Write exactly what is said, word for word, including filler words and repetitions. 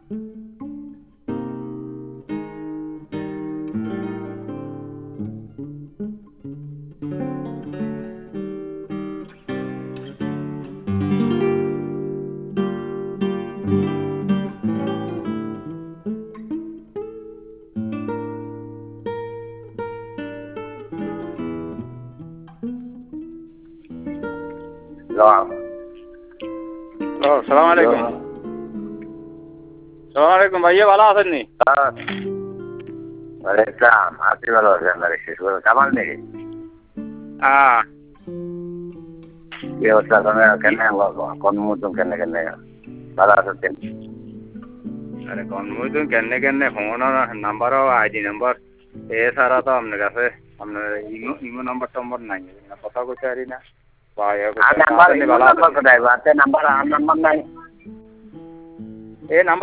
সালাম আলাইকুম। সালাম আলাইকুম ভাইয়া, ভালো আছেন নি? ওয়ালাইকুম আপনি ভালো আছেন? কামাল নাকি? হ্যাঁ। কি অবস্থা? কেন কর্মমতন কেন কেন ভালো আছেন? আরে কর্মদিন কেনে কেনে ফোন নাম্বারও আইডি নাম্বার এছাড়া তো আপনার কাছে আপনার ইমো ইমো নাম্বার টাম্বার নাই, কথা কইতে পারি না। নাম্বার নাম্বার কোথায়? নাম্বার আর নাম্বার নাই। এই নাম্বার